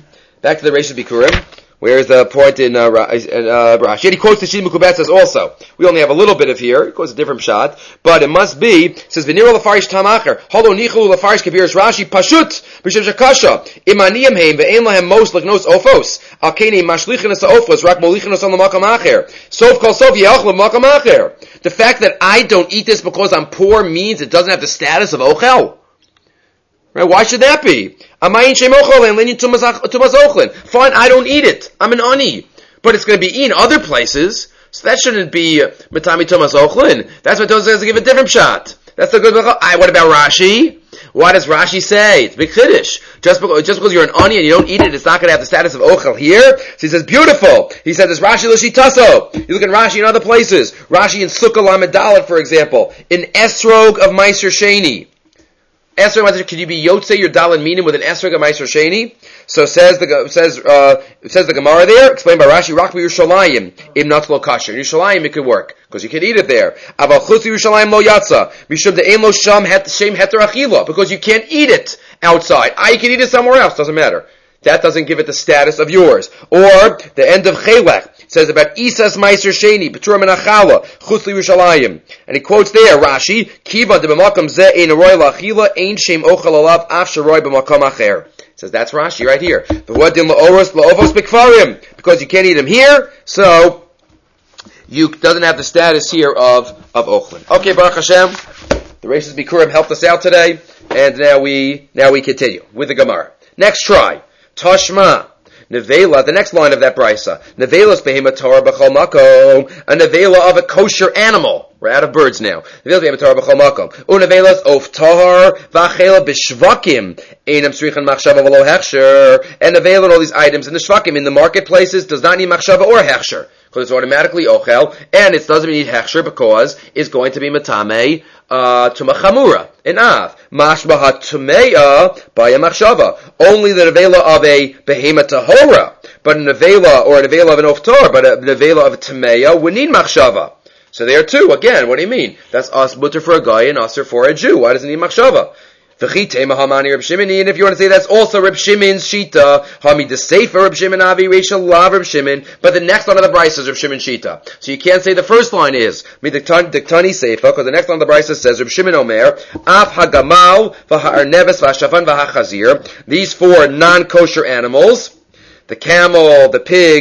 Where is the point in Rashi? And he quotes the Shid Mekubetzes also. We only have a little bit of here. He quotes a different shot. But it must be, it says, V'niro lefarish tamacher. Holo nichulu lefarish kapiris Rashi. Pashut. B'shem shakasha. Imaniyam heim. Ve'en lahem mos l'gnos ofos. Alkeni mashlichin es ofos. Rak molichin es on the makam acher. Sof kol sof ye'ach l'makam acher. The fact that I don't eat this because I'm poor means it doesn't have the status of ochel. Right? Why should that be? Fine, I don't eat it. I'm an ani. But it's going to be eaten other places, so that shouldn't be Matami Tumas Ochlin. That's what Tosfos says to give a different shot. That's the good. What about Rashi? Why does Rashi say? It's big chiddush. Just because you're an ani and you don't eat it, it's not going to have the status of ochel here. So he says, beautiful. He says, this Rashi l'shitaso. You look at Rashi in other places. Rashi in Sukkah Lamed Dalet, for example. In Esrog of Meiser Sheni. Could you be Yotze your Dalan Minim with an Esrog of Meiser Sheni? So says the Gemara there, explained by Rashi, Rak Yerushalayim, im not lo kasher. In Yerushalayim it could work, because you can eat it there. Aval chutz Yerushalayim lo yatsa, mishum de'en lo sham shem heter achila, because you can't eat it outside. You can eat it somewhere else, doesn't matter. That doesn't give it the status of yours. Or, the end of Chelech, says about Isas Meiser Sheni, Betura Menachala, Chutz Yerushalayim. And he quotes there, Rashi, Kiva de b'makam zeh ein roy la'achila, ein shem ochel alav, af sheroy b'makam acher. Says that's Rashi right here. V'wadin la'oros la'ovos b'kfarim. Because you can't eat them here, so you doesn't have the status here of ochlin. Okay, Baruch Hashem, the Reishis Bikurim helped us out today, and now we continue with the Gemara. Next try. Tashma. Nevela, the next line of that brisa. Nevela's behema Torah b'chol makom. A nevela of a kosher animal. We're out of birds now. Nevela's behema Torah b'chol makom. Nevela's of tahar v'achela b'shvakim. Einam tzrichan machshava v'lo hechsher. And nevela and all these items in the shvakim, in the marketplaces, does not need machshava or hechsher. Because it's automatically ochel, and it doesn't need hechsher because it's going to be matame tuma chamura in av mashbaha tumeya by a machshava. Only the nevela of a behema tahora, but a nevela or a nevela of an oftar, but a nevela of a tumeya would need machshava. So there too, again, what do you mean? That's us mutter for a guy and usher for a Jew. Why does it need machshava? And if you want to say that's also Reb Shimon's Shita, Hamid the Sefer Reb Shimon Avi Rachel Lav Reb Shimon, but the next line of the Brisa is Reb Shimon Shita. So you can't say the first line is Diktani Sefer, because the next line of the Brisa says Reb Shimon Omer, Af Hagamal v'ha'arneves v'ha'shafan v'ha'chazir. These four non-kosher animals, the camel, the pig,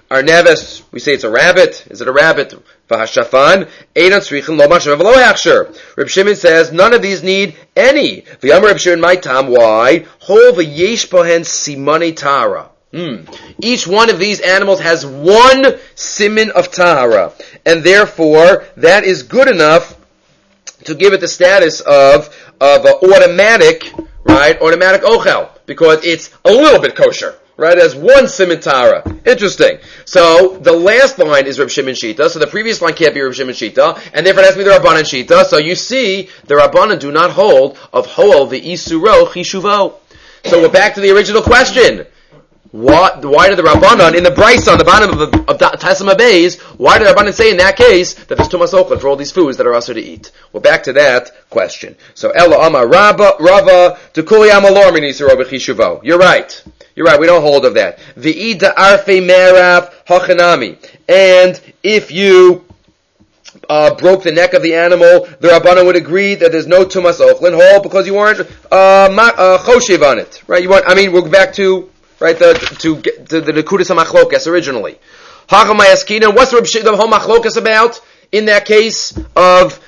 Arneves, we say it's a rabbit. Is it a rabbit? V'hashafan, einan tzrichin lo machshav v'lo hechsher. Reb Shimon says none of these need any. V'yamar Reb Shimon, my tam, why? Hol v'yesh bohen simani tara. Each one of these animals has one siman of tahara, and therefore that is good enough to give it the status of automatic, right? Automatic ochel, because it's a little bit kosher. Right, as one siman tahara. Interesting. So the last line is Reb Shimon Shita. So the previous line can't be Reb Shimon Shita, and therefore it has to be the Rabbanan Shita. So you see, the Rabbanan do not hold of Hoel the Isuro Chishuvo. So we're back to the original question. Why did the Rabbanan in the Brisa on the bottom of Tasma Bays? Why did the Rabbanan say in that case that there's Tumas Ochlan for all these foods that are also to eat? We're back to that question. So Ella Amar Rava Tukuli Amalor Min Isuro Chishuvo. You're right. You're right, we don't hold of that. V'ida arfe merav hachanami. And if you broke the neck of the animal, the Rabbanan would agree that there's no tumas ochlin whole because you weren't choshev on it. Right? We're back to right the nekudas hamachlokas originally. Hachamayaskina. What's the whole machlokas about in that case of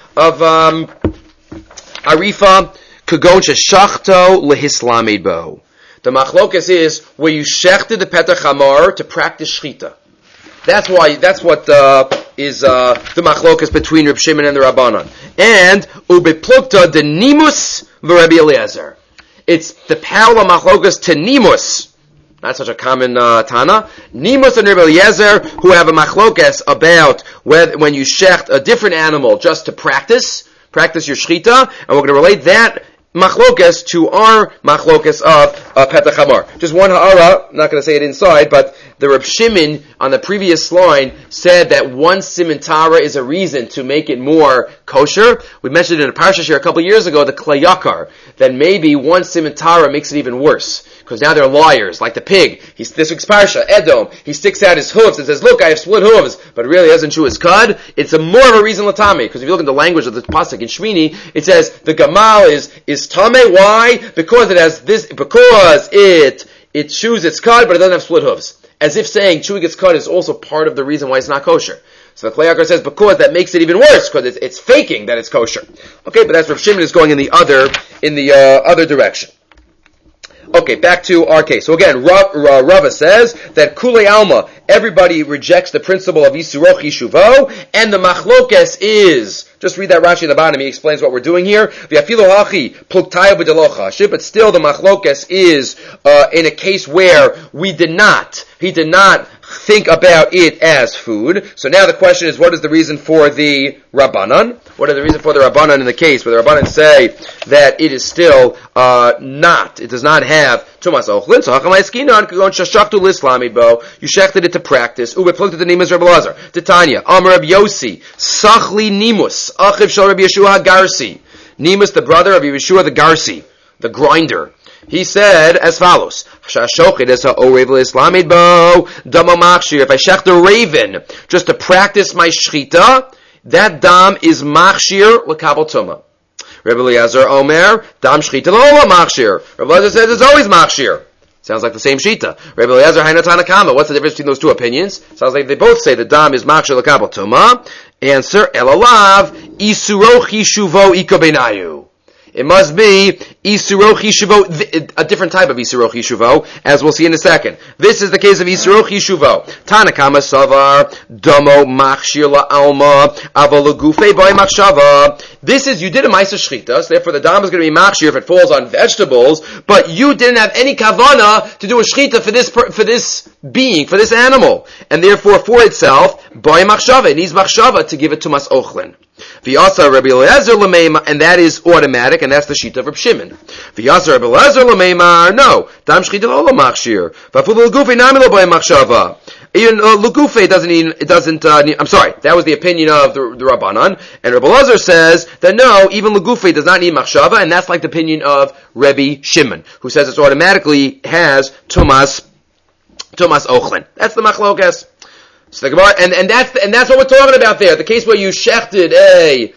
arifa kagon sheshachto lehislamid bo? The machlokas is where you shechted the petach hamar to practice shchita. That's what is the machlokas between Reb Shimon and the Rabbanan. And ubeplukta de nimus v'Rebbe Eliezer. It's the parallel machlokas to nimus. Not such a common tana. Nimus and Rebbe Eliezer, who have a machlokas about when you shecht a different animal just to practice your shchita, and we're going to relate that machlokas to our machlokas of petach hamar. Just one ha'ara, I'm not going to say it inside, but the Reb Shimon on the previous line said that one siman tara is a reason to make it more kosher. We mentioned in a parsha here a couple years ago, the klayakar, that maybe one siman tara makes it even worse. Because now they're liars, like the pig. This week's parsha, Edom, he sticks out his hooves and says, look, I have split hooves, but really doesn't chew his cud. It's more of a reason latame, because if you look at the language of the pasuk in Shmini, it says the gamal is tame. Why? Because it has this, because it chews its cud, but it doesn't have split hooves. As if saying chewing its cud is also part of the reason why it's not kosher. So the Klei Yakar says because that makes it even worse, because it's faking that it's kosher. Okay, but that's Rav Shimon is going in the other direction. Okay, back to our case. So again, Rava says that Kulei Alma, everybody rejects the principle of Yisuroch Yishuvo, and the Machlokes is, just read that Rashi in the bottom, he explains what we're doing here. V'afilu hachi pluktayu b'deloch chashiv, but still the Machlokes is in a case where he did not think about it as food. So now the question is, what is the reason for the Rabbanan? What is the reason for the Rabbanan in the case where the Rabbanan say that it is still it does not have Tumas Ochlin? So Hachamay Skinon Kagon Shashachtu Lislamid Bo, you shechted it to practice. Ube plucked the Nimus Rebbe Lazar. Titania, Amar Reb Yosi, Sachli Nimus, Achiv Shal Reb Yeshua Garsi. Nimus, the brother of Yeshua the Garsi, the grinder. He said as follows: if I shech the raven just to practice my shchita, that dam is machshir l'kabel tuma. Rebbe Eliezer Omer dam shchita lo machshir. Rebbe Eliezer says it's always machshir. Sounds like the same shita. Rebbe Eliezer Hainu Tanakama. What's the difference between those two opinions? Sounds like they both say the dam is machshir l'kabel tuma. Answer: Elalav isuroch yishuvo ikabenayu. It must be Isuroch Yishuvo, a different type of Isuroch Yishuvo, as we'll see in a second. This is the case of Isuroch Yishuvo. Tanakama Savar, Domo Machshir La'alma, Avalagufe Boy Machshava. This is, you did a Maisa Shchita, so therefore the Dam is going to be Machshir if it falls on vegetables, but you didn't have any Kavana to do a Shchita for this being, for this animal. And therefore, for itself, Boy Machshava, it needs Machshava to give it to Mas Ochlin. V'yasa Rabbi Eliezer l'meimar, and that is automatic, and that's the sheet of Reb Shimon. V'yasa Rabbi Eliezer l'meimar, no, dam shchita lo machshir. V'afuv l'gufe nami lo b'ay machshava. Even l'gufe doesn't. I'm sorry, that was the opinion of the Rabbanan, and Rabbi Eliezer says that no, even l'gufe does not need machshava, and that's like the opinion of Rabbi Shimon, who says it automatically has Tumas Ochlin. That's the machlokas. So the Gemara, and that's what we're talking about there. The case where you shechted a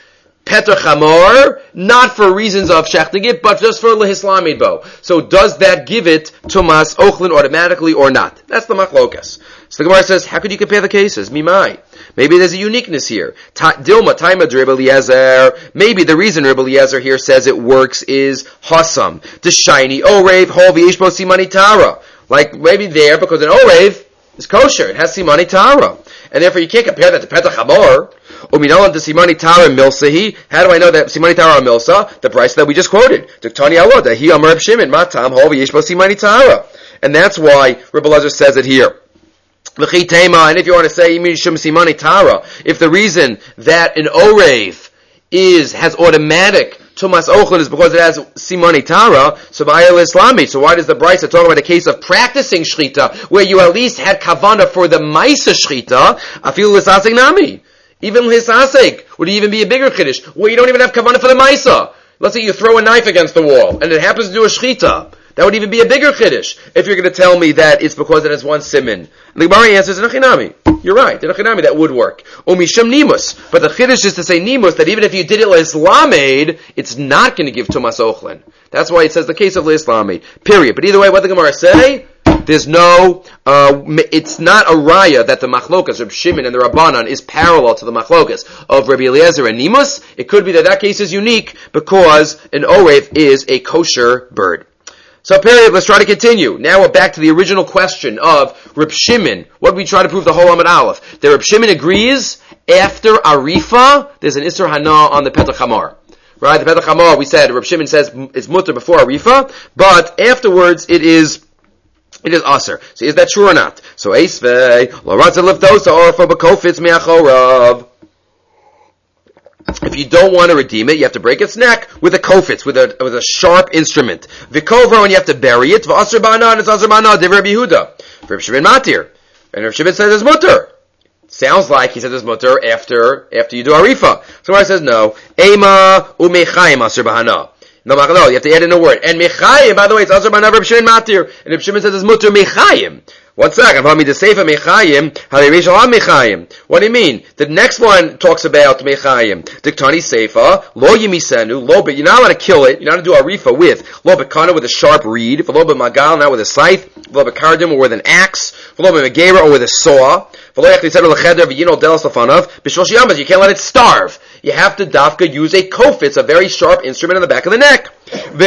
Peter Chamor, not for reasons of shechting it, but just for lehislamid bo. So does that give it Tumas Ochlin automatically or not? That's the machlokas. So the Gemara says, how could you compare the cases? Mimai. Maybe there's a uniqueness here. Dilma Taima Reb Eliezer. Maybe the reason Reb Eliezer here says it works is Hasam. The shiny Orev, Hovi Ishbo Simani Tara. Like maybe there, because an Orev is kosher. It has Simani Tara. And therefore you can't compare that to Petach Hamor. Uminalan to Simani Tara Milsahi. How do I know that Simani Tara Milsa? The price that we just quoted. Tuktani Allah, that he Amar Shimon, Matam, Hovi Ishbo Simani Tara. And that's why Reb Eliezer says it here. And if you want to say Simani Tara, if the reason that an Orev has automatic Tumas Ochlin is because it has Simani Tara, so Ba'ayel Islami. So why does the Brisa talk about the case of practicing Shchita, where you at least had Kavana for the Maisa Shchita, Afil L'Sasek Nami. Even L'Sasek would even be a bigger Kiddush, where you don't even have Kavana for the Maisa. Let's say you throw a knife against the wall, and it happens to do a Shchita. That would even be a bigger Kiddush, if you're going to tell me that it's because it has one Simin. And the Gemara answers, Nechinami. You're right, in Nechinami that would work. Omisham Nimus. But the Kiddush is to say Nimus, that even if you did it L'Islamed, it's not going to give Tumas Ochlin. That's why it says the case of L'Islamed. Period. But either way, what the Gemara say, there's no, it's not a raya that the machlokas, Reb Shimon and the Rabbanan, is parallel to the machlokas of Rabbi Eliezer and Nimus. It could be that case is unique because an Orev is a kosher bird. So period, let's try to continue. Now we're back to the original question of Reb Shimon. What did we try to prove the whole Amud Aleph? That Reb Shimon agrees after Arifa, there's an Isser Hana on the Petach Hamor. Right? The Petach Hamor, we said, Reb Shimon says it's mutter before Arifa, but afterwards it is Aser. So is that true or not? So Eisvei, Lo Ratza Leftosa Orfa B'Kofitz Me'achorav. If you don't want to redeem it, you have to break its neck with a kofitz, with a sharp instrument. V'kovro, and you have to bury it. V'asr ba'ana, and it's asr ba'ana. Div Rabbi Yehuda. Reb Shimon matir. And Reb Shimon says it's mutter. Sounds like he says it's mutter after you do arifa. So I says no. Ema u'mechayim asr ba'ana. No, you have to add in a word. And mechayim, by the way, it's asr ba'ana Reb Shimon matir. And Reb Shimon says it's mutter mechayim. 1 second. What do you mean? The next one talks about mechayim. Diktani seifa lo yimisenu lo, but you're not allowed to kill it. You're not allowed to do arifa with lo bekana with a sharp reed, lo bemagal not with a scythe, lo bekardim or with an axe, lo bemegera or with a saw. You can't let it starve. You have to dafka use a kofitz, a very sharp instrument on the back of the neck. And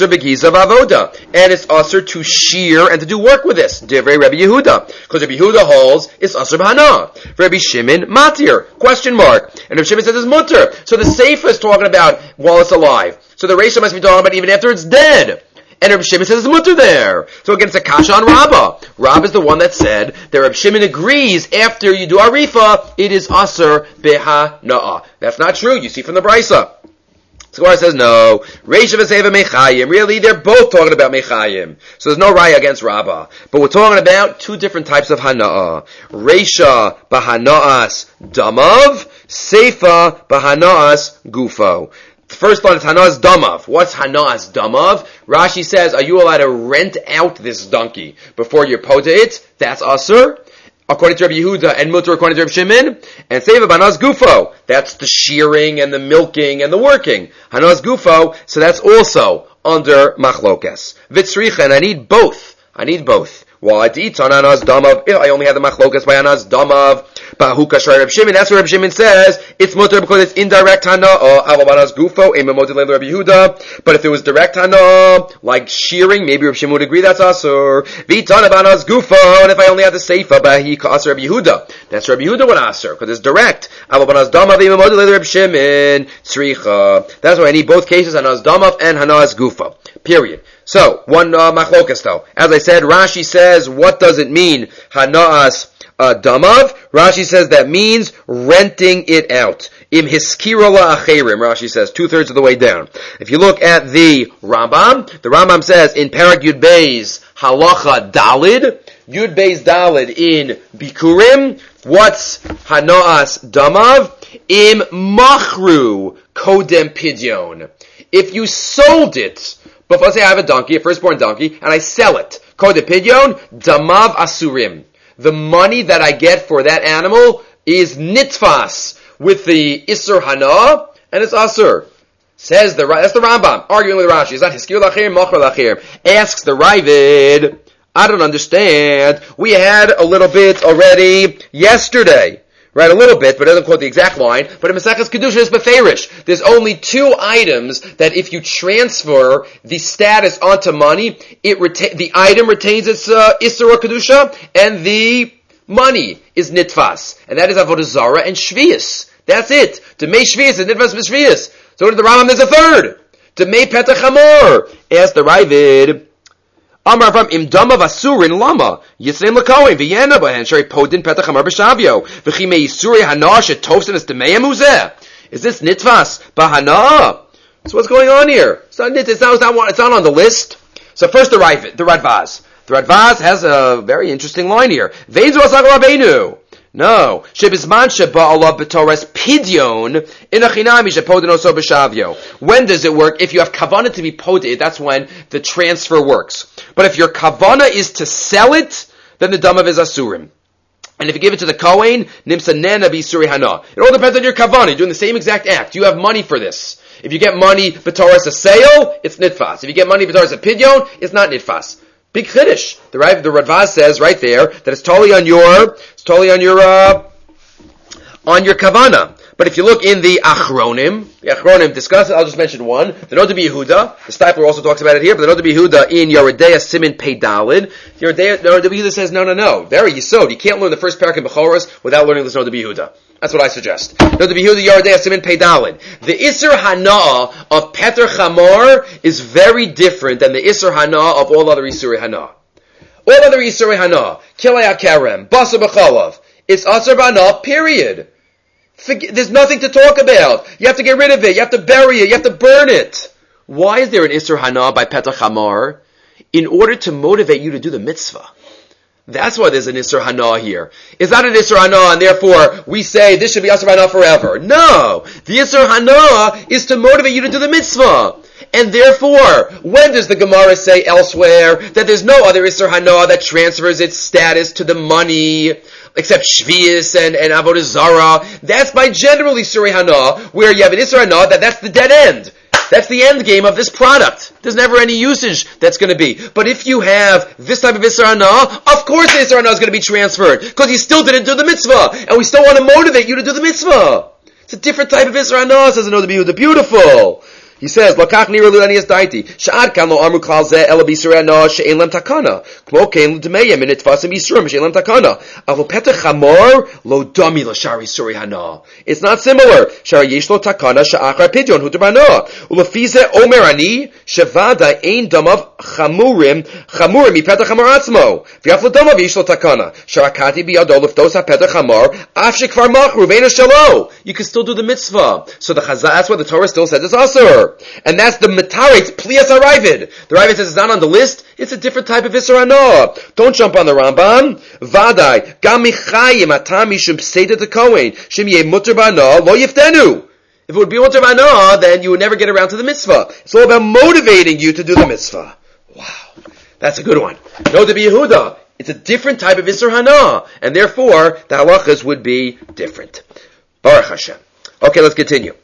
it's aser to shear and to do work with this. Divrei Rabbi Yehuda. Because Rabbi Yehuda holds it's aser b'hana. Rabbi Shimon matir. Question mark. And Rabbi Shimon says it's mutter. So the seifa is talking about while it's alive. So the Reisha must be talking about even after it's dead. And Reb Shimon says it's mutter there. So again, it's a kasha on Rabbah. Rabbah is the one that said that Reb Shimon agrees after you do arifa, it is aser b'hana'ah. That's not true. You see from the Brisa. So Gemara says no. Reisha v'seiva mechayim. Really, they're both talking about mechayim. So there's no raya against Rabbah. But we're talking about two different types of hana'ah. Reisha b'hana'as damav. Seifa b'hana'as gufo. The first line is Hana'as Damav. What's Hana'as Damav? Rashi says, are you allowed to rent out this donkey before you pota it? That's Asur, according to Rabbi Yehuda, and Mutter according to Rabbi Shimon. And Seiva Hana'as Gufo. That's the shearing and the milking and the working. Hana'as Gufo, so that's also under Machlokas. Vitzricha, and I need both. Why? If I only have the machlokas by Hana'as Damav, Bahu Kashrei Reb Shimon, that's what Reb Shimon says. It's mutter because it's indirect Hana'ah, Aval Hana'as Gufo, Ema Moted Leil Rabbi Yehuda. But if it was direct Hana'ah, like shearing, maybe Reb Shimon would agree that's Asur. V'itana Hana'as Gufo, and if I only have the Seifa, Bahi Kasher Rabbi Yehuda. That's Rabbi Yehuda would Asur, because it's direct. Aval Hana'as Damav, Ema Moted Leil Reb Shimon, Tzricha. That's why I need both cases, Hana'as Damav and Hana'as Gufo. Period. So, one machlokas though. As I said, Rashi says, what does it mean, Hana'as Damav? Rashi says that means renting it out. Im hiskira la'acherim, Rashi says, 2/3 of the way down. If you look at the Rambam says in Parak Yud Beis Halacha Dalid, Yud Beis Dalid in Bikurim, what's Hana'as Damav? Im machru kodem pidyon. If you sold it, but let's say I have a donkey, a firstborn donkey, and I sell it. Kodem pidyon, damav asurim. The money that I get for that animal is nitfas with the Isser Hana, and it's asur. Says that's the Rambam arguing with Rashi. Is that hiskir lachir, mocher lachir? Asks the Ravid, I don't understand. We had a little bit already yesterday. Right, a little bit, but it doesn't quote the exact line. But in Maseches Kedusha is Beferish. There's only two items that if you transfer the status onto money, the item retains its Isser Kedusha, and the money is Nitfas. And that is Avodah Zarah and Shvius. That's it. To Mei Shvius and Nitfas B'Shvius. So to the Rambam there's a third. To Mei Petach Hamor. Ask the Ravid. Amar Avram im dama vasurin lama yisraim lakoin v'yena b'hen shari podin petach amar b'shavyo v'chi me yisuri hana shetofsin es demeyam uzeh. Is this nitvas b'hana? So what's going on here? It's not on the list. So first the Radvaz. The Radvaz has a very interesting line here. Veinzu asag rabbeinu. No. Shebizman sheba Allah b'torah pidyon inachinami shepodin oso b'shavyo. When does it work? If you have kavanah to be podid, that's when the transfer works. But if your kavanah is to sell it, then the damav is asurim. And if you give it to the Kohen, nimsa nena b'isuri hana. It all depends on your kavanah. You're doing the same exact act. You have money for this. If you get money b'torah a sale, it's nitfas. If you get money b'torah a pidyon, it's not nitfas. Big chiddush. The Radvaz says right there that it's totally on your kavana. But if you look in the Achronim discuss it. I'll just mention one. The Noda B'Yehuda. The Stipler also talks about it here, but the Noda B'Yehuda in Yeridea Simin Pei Dalid. The Noda B'Yehuda says no. Very yisod. You can't learn the first parak in Bechoros without learning this Noda B'Yehuda. That's what I suggest. Noda B'Yehuda Yeridea Simin Pei Dalid. The Isser Hana of Peter Chamor is very different than the Isser Hana of all other Isser Hana. All other Isser Hana, Kilei HaKerem, Basa B'Chalav, it's Asr Hana, period. There's nothing to talk about. You have to get rid of it. You have to bury it. You have to burn it. Why is there an Isser Hana by Petach Hamar? In order to motivate you to do the mitzvah. That's why there's an Isser Hana here. It's not an Isser Hana, and therefore we say this should be Asr Hana forever. No! The Isser Hana is to motivate you to do the mitzvah. And therefore, when does the Gemara say elsewhere that there's no other Isser Hana that transfers its status to the money, except Shvius and Avodah Zarah? That's by general Isser Hana, where you have an Isser Hana that's the dead end. That's the end game of this product. There's never any usage that's going to be. But if you have this type of Isser Hana, of course the Isser Hana is going to be transferred, because you still didn't do the mitzvah, and we still want to motivate you to do the mitzvah. It's a different type of Isser Hana, says Noda B'Yehuda. Beautiful. He says, "Lakach nira ludanias daiti. Sha'ad kan lo amru klal zeh ela b'yisrei hana she'en lem takana. Kmo kein l'dmeyim in itfasim b'yisruim she'en lem takana. Avu petach hamor lo dami l'shari yisrei hana." It's not similar. Shari yesh lo takana sha'achar pidyon hu d'bana. Ulefize omer ani shevada ein damav chamurim mipetach hamor atzmo. V'yaf l'damav yesh lo takana. Sharakati biyado leftos ha'petach hamor af shekvar machru v'ena shalo. You can still do the mitzvah. So that's why the Torah still says it's asur. And that's the Metaretz Plias HaRavid. The Ravid says it's not on the list. It's a different type of Isser Hana. Don't jump on the Rambam. Vadai. Gam michayim atam mishum pseida tekohen. Shem yeh muter b'hana lo yiftenu. If it would be muter b'hana, then you would never get around to the mitzvah. It's all about motivating you to do the mitzvah. Wow. That's a good one. Noda B'Yehuda. It's a different type of Isser Hana. And therefore, the halachas would be different. Baruch Hashem. Okay, let's continue.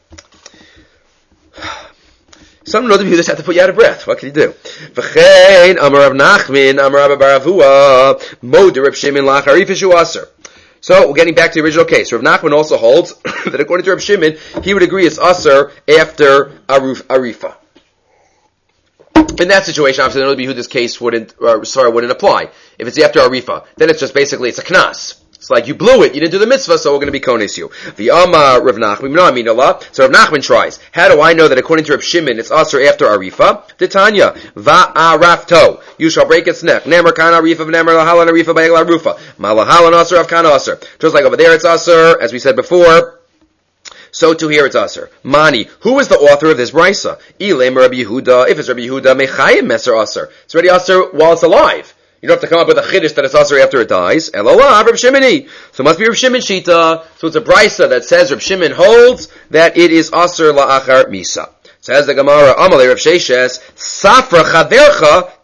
Some Noda B'Yehuda have to put you out of breath. What can you do? V'chein Amar Rav Nachman, Amar Rabba bar Avua, Moder Reb Shimon la'achar Arifa shu aser. So we're getting back to the original case. Rav Nachman also holds that according to Reb Shimon, he would agree it's aser after Arifa. In that situation, obviously, the Noda B'Yehuda's case wouldn't apply. If it's after Arifa, then it's just basically it's a knas. It's like you blew it, you didn't do the mitzvah, so we're going to be kones you. The Amar Rav Nachman, no, I mean Allah. So Rav Nachman tries. How do I know that according to Reb Shimon, it's asur after Arifa? Titanya, va'arafto. You shall break its neck. Nemer kana Arifa, v'nemer lahalan Arifa, ba'egla Arufa. Malahalan asur, av kana asur. Just like over there it's asur, as we said before. So too here it's asur. Mani, who is the author of this brisa? Ilem Rabbi Yehuda. If it's Rabbi Yehuda, mechayim meser asur. It's already asur while it's alive. You don't have to come up with a chiddush that it's asur after it dies. Elolah, Reb Shimoni. So it must be Reb Shimon Shita. So it's a brisa that says Reb Shimon holds that it is asur la'achar misa. Says the Gemara, Amalei Reb Sheshes, Safra chavercha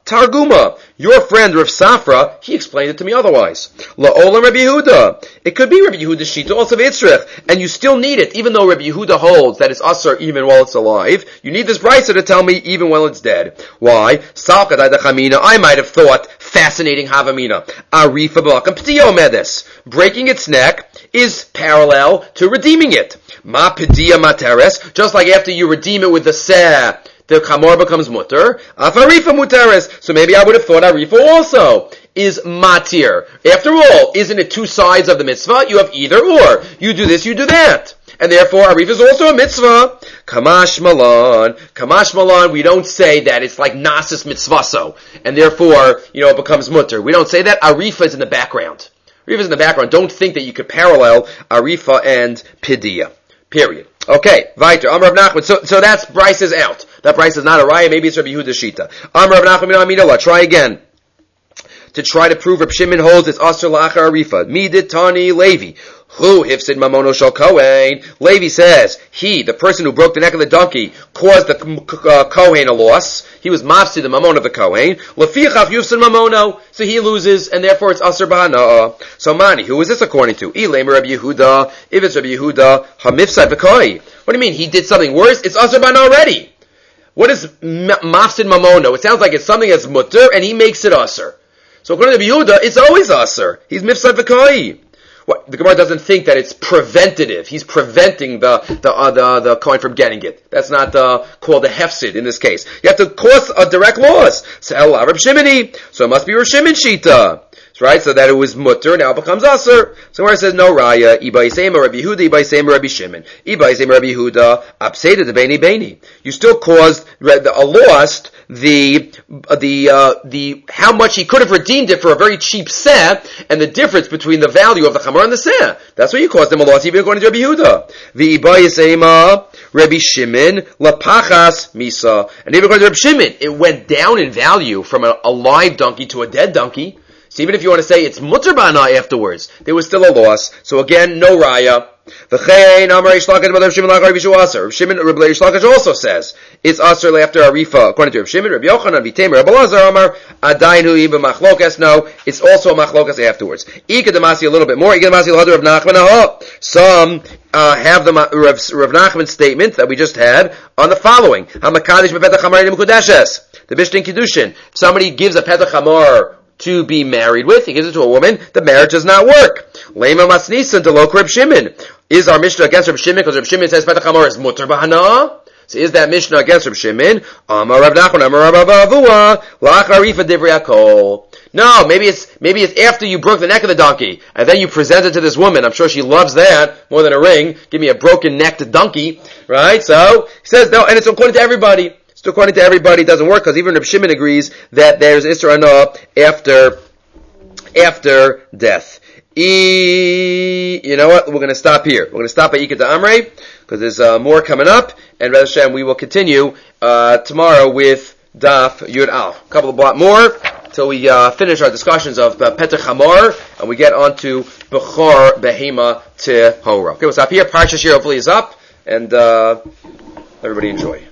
Targuma, your friend Rav Safra, he explained it to me otherwise. La'olam Rabbi Yehuda. It could be Rabbi Yehuda's shita, also v'itzrich, and you still need it, even though Rabbi Yehuda holds that it's asur even while it's alive. You need this brisa to tell me even while it's dead. Why? Salkadai dachamina. I might have thought fascinating havamina. Arifa b'lakam p'tiyo medes. Breaking its neck is parallel to redeeming it. Ma p'diya materes. Just like after you redeem it with the seh, the chamor becomes mutter. Afarifa muteres. So maybe I would have thought arifa also is matir. After all, isn't it two sides of the mitzvah? You have either or. You do this, you do that. And therefore, arifa is also a mitzvah. Kamash malan, we don't say that it's like nasis mitzvaso. And therefore, it becomes mutter. We don't say that. Arifa is in the background. Arifa is in the background. Don't think that you could parallel arifa and pidiya. Period. Okay, weiter. Amar Rav Nachman. So that's Bryce is out. That Bryce is not a raya. Maybe it's Rabbi Yehuda's shita. Amar Rav Nachman. Try again. To try to prove Reb Shimon holds it's asur la'achar arifa. Midit Tani Levi. Who hifsid mamono shel Kohen? Levi says, the person who broke the neck of the donkey, caused the Kohen a loss. He was mafsid the mamon of the Kohen. Lefichach yufsid mamono. So he loses, and therefore it's asur b'hana'ah. So Mani, who is this according to? Ilem Rabbi Yehuda. If it's Rabbi Yehuda, hamifsad v'koi. What do you mean? He did something worse? It's asur b'hana'ah already. What is mafsid mamono? It sounds like it's something that's mutter, and he makes it asur. So according to Yehuda, it's always asur. He's mifsad v'koi. The Gemara doesn't think that it's preventative. He's preventing the coin from getting it. That's not called a hefsid in this case. You have to cause a direct loss. So Reb Shimoni. So it must be Reb Shimon shita. Right? So that it was mutter, now it becomes asur. So where it says no raya, Iba Yisema Rabbi Yehuda, Iba Yisema Rabbi Shimon. Iba Yisema Rabbi Yehuda, Abseda de Beni Beni. You still caused a loss, the how much he could have redeemed it for a very cheap seh, and the difference between the value of the chamor and the seh. That's why you caused him a loss, even according to Rabbi Yehuda. The Iba Yisema Rabbi Shimon, Lapachas Misa. And even according to Rabbi Shimon, it went down in value from a live donkey to a dead donkey. So even if you want to say it's mutter b'ana afterwards, there was still a loss. So again, no raya. V'chein Amar Reish Lakish Reb Shimon Lachar Rabbi Asur. Reb Shimon Reish Lakish also says it's asur after arifa. According to Reb Shimon, Reb Yochanan, V'Teimer, Reb Elazar Amar Adainu Iba Machlokas. No, it's also a machlokas afterwards. Ika Damasi a little bit more. Ika Damasi l'Hadar Rav Nachman. Some have the Rav Nachman statement that we just had on the following: Hamakadish bepetach hamarim mekudeshes. The Bishtin Kiddushin. If somebody gives a petach hamar to be married with, he gives it to a woman, the marriage does not work. Lema masnisan to lo Reb Shimon. Is our Mishnah against Reb Shimon because Reb Shimon says petach hamar is mutter b'hana'ah? So is that Mishnah against Reb Shimon? Amar Rav Nachman, Amar Rav Avua, lach arifa divrei hakol. No, maybe it's after you broke the neck of the donkey, and then you present it to this woman. I'm sure she loves that more than a ring. Give me a broken necked donkey, right? So he says no, and it's according to everybody. So according to everybody, it doesn't work because even Reb Shimon agrees that there's Isser Anah after death. You know what? We're going to stop here. We're going to stop at Ikat Amrei because there's more coming up, and Reb Hashem, we will continue tomorrow with Daf Yud Al. A couple of more till we finish our discussions of Petach Hamor and we get on to Bechor Behema Tehora. Okay, we'll stop here. Parsha Shir hopefully is up, and everybody enjoy.